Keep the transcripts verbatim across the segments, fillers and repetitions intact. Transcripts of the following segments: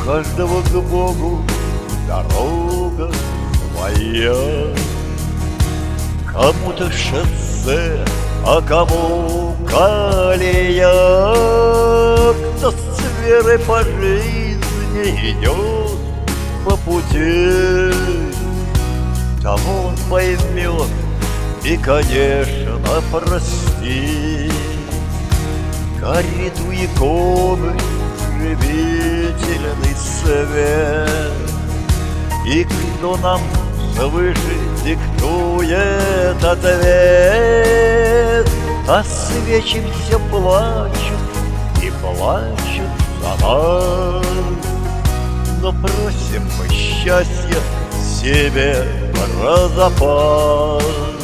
каждого к Богу дорога своя. Кому-то шоссе, а кому колея. Кто с верой по жизни идет по пути, того он поймет и, конечно, простит. Горит у иконы живительный свет, и кто нам свыше диктует ответ, а свечи все плачут и плачут за нас. Но просим мы счастья себе про запас.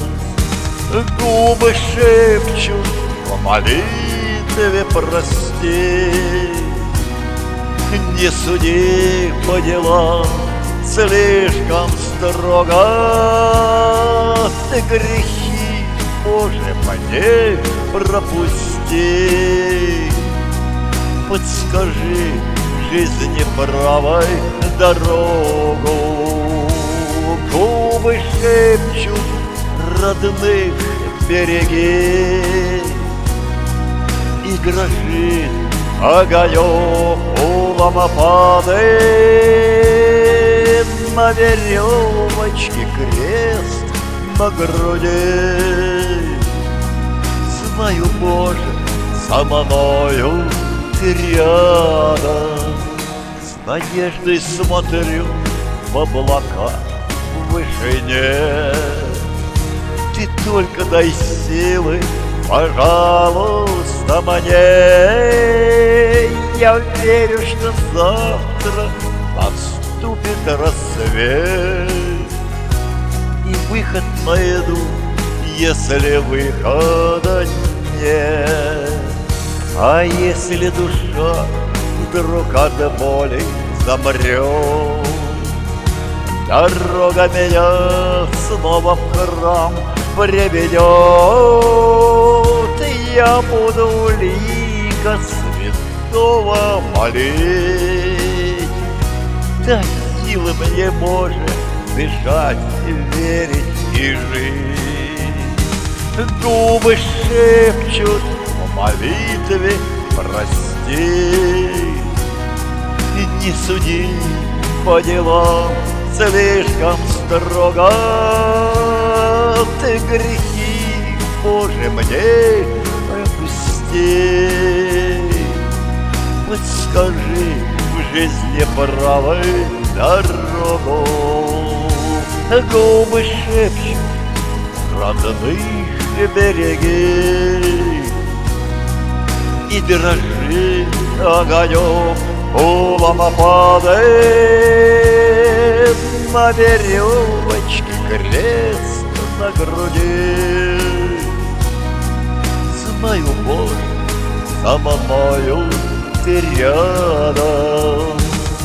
Губы шепчут по молитве прости, не суди по делам слишком строго. Ты грехи, Боже, мне пропусти. Подскажи жизни правой дорогу. Губы шепчут родных береги, и грозит огонек у лампады. На веревочке крест на груди. Знаю, Боже, со мною ты рядом. С надеждой смотрю в облака в вышине. Ты только дай силы, пожалуйста, мне. Я верю, что завтра наступит рассвет, и выход найду, если выхода нет. А если душа вдруг от боли замрет, дорога меня снова в храм приведет, и я буду у лика святого молить. Дай силы мне, Боже, дышать, верить и жить. Губы шепчут в молитве прости, не суди по делам слишком строго. Ты грехи, Боже, мне пропусти. Подскажи в жизни правой дорогу. Губы шепчут родных береги, и дрожит огонек у лампады. На веревочке крест на груди. Знаю, Боже, со мною ты рядом.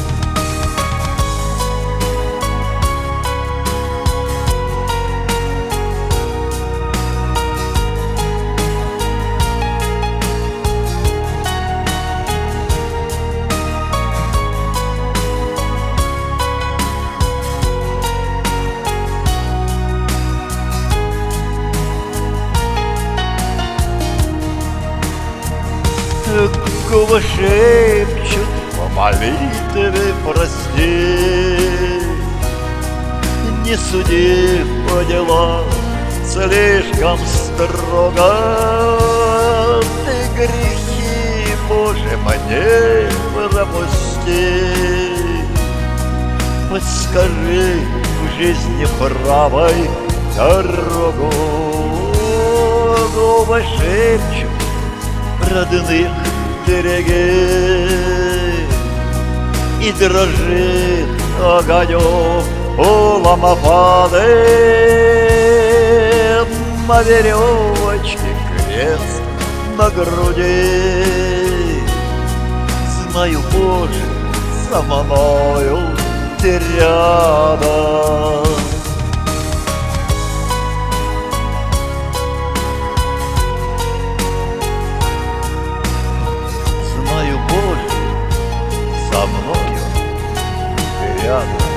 Губы шепчут по молитве прости, не суди по делам слишком строго. Ты грехи, Боже, мне пропусти. Подскажи в жизни правой дорогу. Губы шепчут родных береги, и дрожит огонек у лампады. На веревочке крест на груди. Знаю, Боже, со мною ты рядом. Знаю, Боже, со мною рядом.